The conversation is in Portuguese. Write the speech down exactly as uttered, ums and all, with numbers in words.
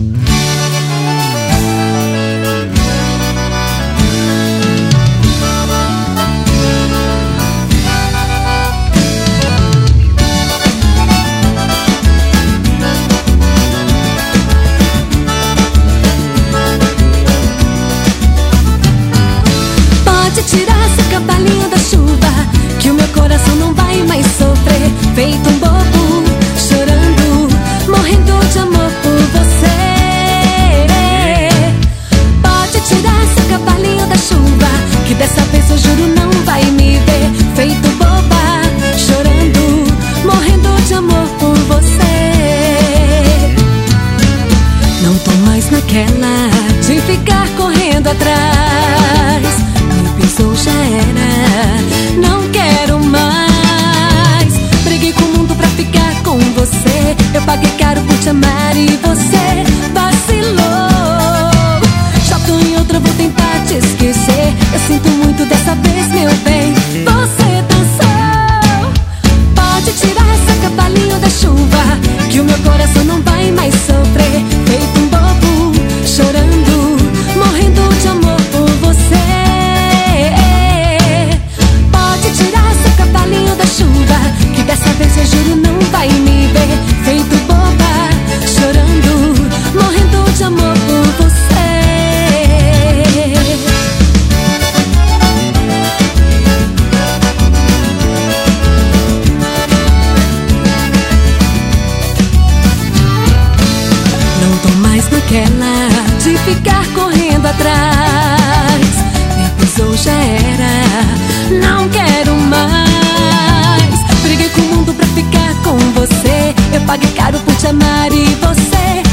Tirar seu cavalinho da chuva, que o meu coração não vai mais sofrer. Feito um bobo, chorando, morrendo de amor por você. Pode tirar seu cavalinho da chuva, que dessa vez eu juro não vai me ver. Feito boba, chorando, morrendo de amor por você. Não tô mais naquela de ficar correndo atrás. Pensou já era, não quero mais. Briguei com o mundo pra ficar com você. Eu paguei caro por te amar e você vacilou. Já tô em outra, vou tentar te esquecer. Eu sinto muito dessa vez, meu bem, você dançou. Pode tirar seu cavalinho da chuva, que o meu coração não vai mais sofrer. Feito um bobo, chorando, morrendo de amor por você. Que dessa vez eu juro não vai me ver. Feito boba, chorando, morrendo de amor por você. Não tô mais naquela de ficar correndo atrás. Me pisou já era, não quero mais. Briguei com o mundo pra ficar com você. Eu paguei caro por te amar e você